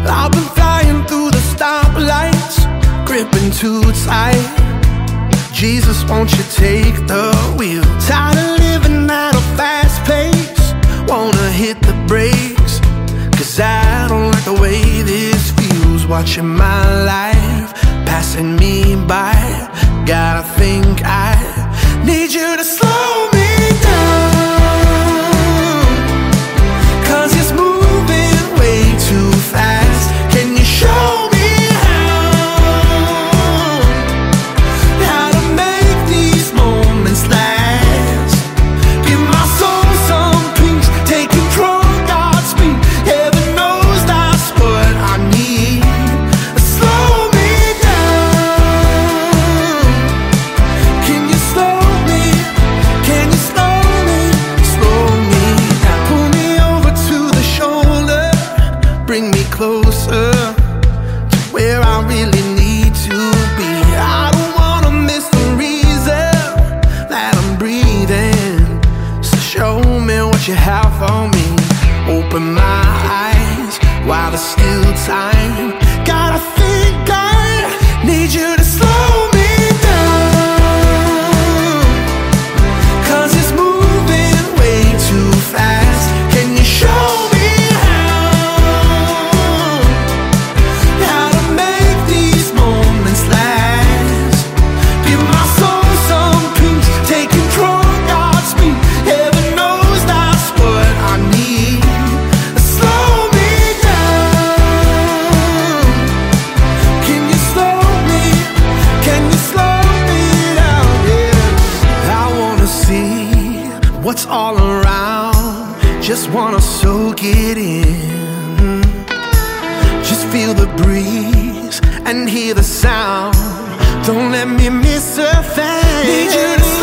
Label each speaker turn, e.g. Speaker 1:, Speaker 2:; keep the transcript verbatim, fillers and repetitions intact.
Speaker 1: I've been flying through the stoplights, gripping too tight. Jesus, won't you take the wheel? Tired of living at a fast pace, wanna hit the brakes, cause I don't like the way this feels. Watching my life passing me by, gotta think I need you to slow me down, cause it's moving way too fast. Can you show me how, how to make these moments last? Give my soul some peace, take control, Godspeed. Heaven knows that's what I need. Slow me down. Can you slow me? Can you slow me? Slow me down. Pull me over to the shoulder, bring me closer to where I really need to be. I don't wanna miss the reason that I'm breathing, so show me what you have for me. Open my eyes while there's still time. Gotta think I need you to slow me down, cause it's moving way too fast. Can you show me how, how to make these moments last? Give my soul some peace, take control, Godspeed. Heaven knows that's what I need. Slow me down. Can you slow me? Can you slow me down? Yeah. I wanna see what's all around, just wanna soak it in. Just feel the breeze and hear the sound, don't let me miss a thing. Need you to